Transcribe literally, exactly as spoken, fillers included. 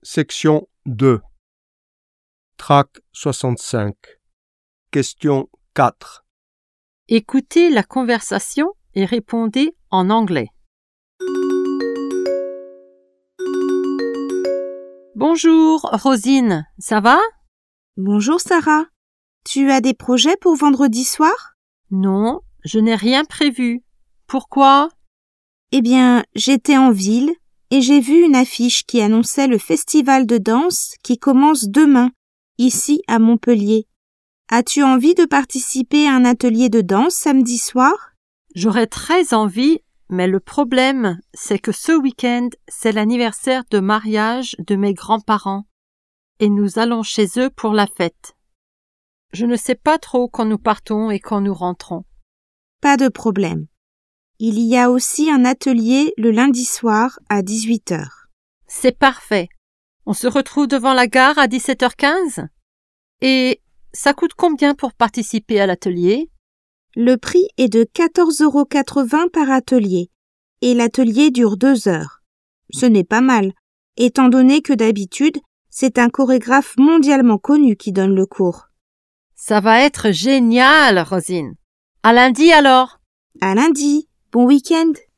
Section deux. Trac soixante-cinq. Question quatre. Écoutez la conversation et répondez en anglais. Bonjour, Rosine, ça va? Bonjour Sarah. Tu as des projets pour vendredi soir? Non, je n'ai rien prévu. Pourquoi? Eh bien, j'étais en ville et j'ai vu une affiche qui annonçait le festival de danse qui commence demain, ici à Montpellier. As-tu envie de participer à un atelier de danse samedi soir? J'aurais très envie, mais le problème, c'est que ce week-end, c'est l'anniversaire de mariage de mes grands-parents et nous allons chez eux pour la fête. Je ne sais pas trop quand nous partons et quand nous rentrons. Pas de problème. Il y a aussi un atelier le lundi soir à dix-huit heures. C'est parfait. On se retrouve devant la gare à dix-sept heures quinze? Et ça coûte combien pour participer à l'atelier? Le prix est de quatorze euros quatre-vingts par atelier et l'atelier dure deux heures. Ce n'est pas mal, étant donné que d'habitude, c'est un chorégraphe mondialement connu qui donne le cours. Ça va être génial, Rosine. À lundi alors. À lundi. Bon week-end.